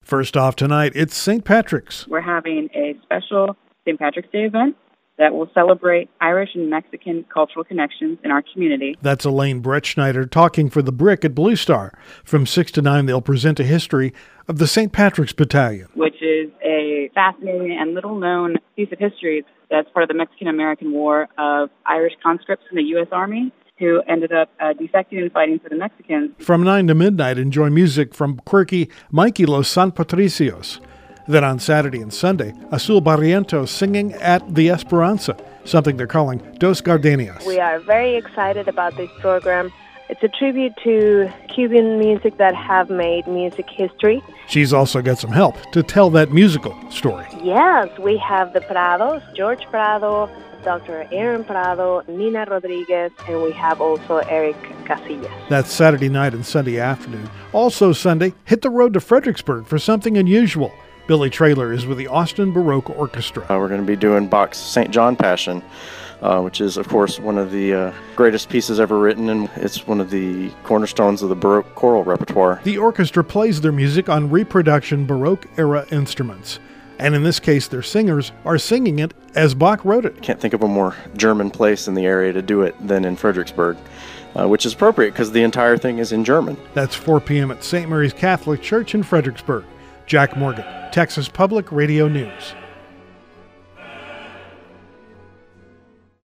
First off tonight, it's St. Patrick's. We're having a special St. Patrick's Day event that will celebrate Irish and Mexican cultural connections in our community. That's Elaine Bretschneider talking for The Brick at Blue Star. From 6 to 9, they'll present a history of the St. Patrick's Battalion, which is a fascinating and little-known piece of history that's part of the Mexican-American War of Irish conscripts in the U.S. Army who ended up defecting and fighting for the Mexicans. From 9 to midnight, enjoy music from quirky Mikey Los San Patricios. Then on Saturday and Sunday, Azul Barrientos singing at the Esperanza, something they're calling Dos Gardenias. We are very excited about this program. It's a tribute to Cuban music that have made music history. She's also got some help to tell that musical story. Yes, we have the Prados, George Prado, Dr. Aaron Prado, Nina Rodriguez, and we have also Eric Casillas. That's Saturday night and Sunday afternoon. Also Sunday, hit the road to Fredericksburg for something unusual. Billy Traylor is with the Austin Baroque Orchestra. We're going to be doing Bach's St. John Passion, which is, of course, one of the greatest pieces ever written, and it's one of the cornerstones of the Baroque choral repertoire. The orchestra plays their music on reproduction Baroque-era instruments, and in this case, their singers are singing it as Bach wrote it. Can't think of a more German place in the area to do it than in Fredericksburg, which is appropriate because the entire thing is in German. That's 4 p.m. at St. Mary's Catholic Church in Fredericksburg. Jack Morgan, Texas Public Radio News.